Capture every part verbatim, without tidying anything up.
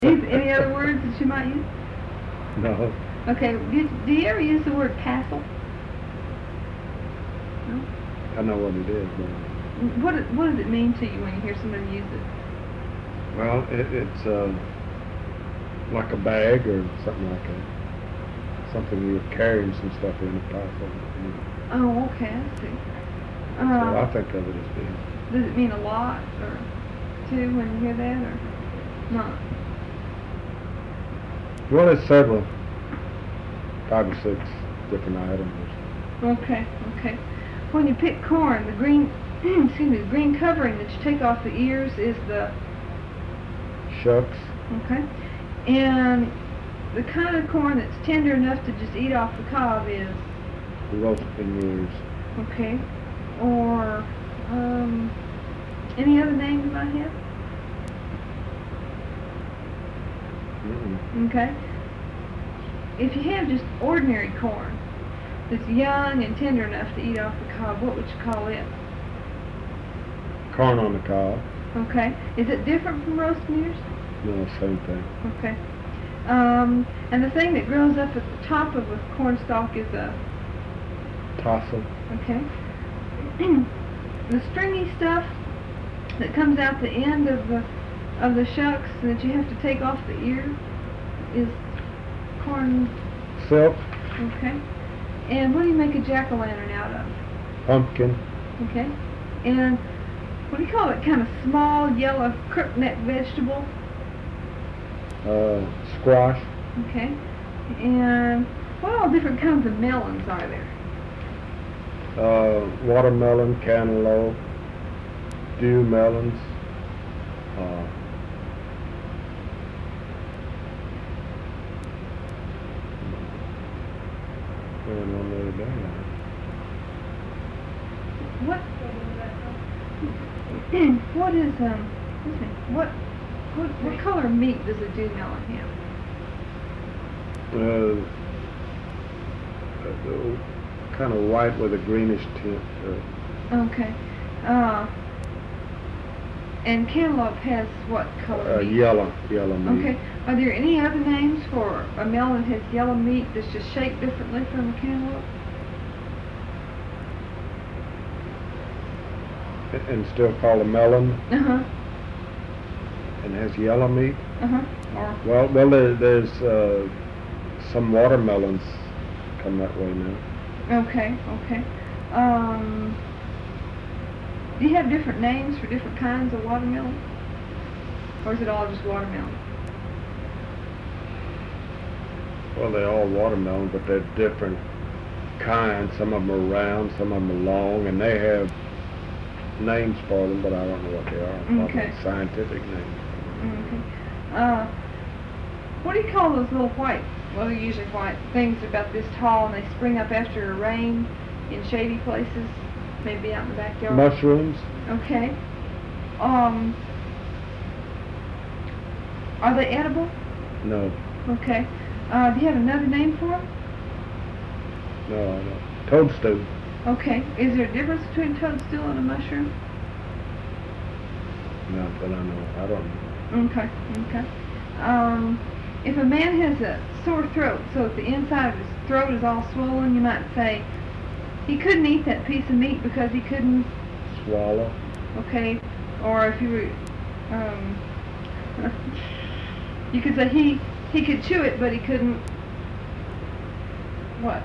Any, any other words that you might use? No. Okay, do, do you ever use the word tassel? No? I know what it is, but... What, what does it mean to you when you hear somebody use it? Well, it, it's uh, like a bag or something like that. Something you're carrying some stuff in a tassel. You know. Oh, okay, I see. So Um, I think of it as being... Does it mean a lot, or two, when you hear that, or not? Well, it's several, five or six different items. Okay, okay. When you pick corn, the green, excuse me, the green covering that you take off the ears is the... Shucks. Okay. And the kind of corn that's tender enough to just eat off the cob is... The roasting ears. Okay. Or, um, any other names you might have? Mm-mm. Okay. If you have just ordinary corn that's young and tender enough to eat off the cob, what would you call it? Corn on the cob. Okay. Is it different from roasting ears? No, same thing. Okay. Um, and the thing that grows up at the top of a corn stalk is a... Tassel. Okay. The stringy stuff that comes out the end of the of the shucks that you have to take off the ear is corn. Silk. Okay. And what do you make a jack-o'-lantern out of? Pumpkin. Okay. And what do you call it? Kind of small yellow crookneck vegetable. Uh, squash. Okay. And what all different kinds of melons are there? Uh, watermelon, cantaloupe, dew melons. Uh, Going on the other day. What? What is um? Excuse me. What? What? What color meat does a dew melon have? Uh, uh, kind of white with a greenish tint. Uh, Okay. Uh. And cantaloupe has what color uh, meat? yellow, yellow meat. Okay. Are there any other names for a melon that has yellow meat that's just shaped differently from a cantaloupe? And still called a melon, Uh huh. and has yellow meat. Uh huh. Or Well, well, there, there's uh, some watermelons come that way now. okay. Okay. Um. Do you have different names for different kinds of watermelon? Or is it all just watermelon? Well, they're all watermelon, but they're different kinds. Some of them are round, some of them are long, and they have names for them, but I don't know what they are. Probably Okay. scientific names. Okay. Uh, what do you call those little white, well they're usually white, things about this tall and they spring up after a rain in shady places, maybe out in the backyard? Mushrooms. Okay. Um, are they edible? No, Okay. Uh, do you have another name for them? no, I don't. Toadstool. Okay. Is there a difference between toadstool and a mushroom? Not that I know. I don't know. Okay, okay. Um, if a man has a sore throat, so that the inside of his throat is all swollen, you might say, he couldn't eat that piece of meat because he couldn't, Swallow. okay, or if you were, um, you could say he, he could chew it, but he couldn't, what?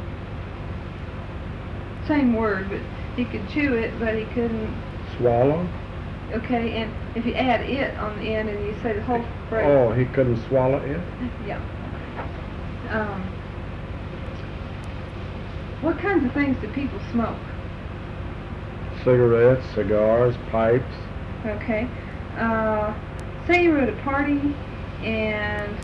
Same word, but he could chew it, but he couldn't, Swallow. okay, and if you add it on the end and you say the whole phrase. Oh, he couldn't swallow it? Yeah. Um, what kinds of things do people smoke? Cigarettes, cigars, pipes. Okay. Uh, say you were at a party and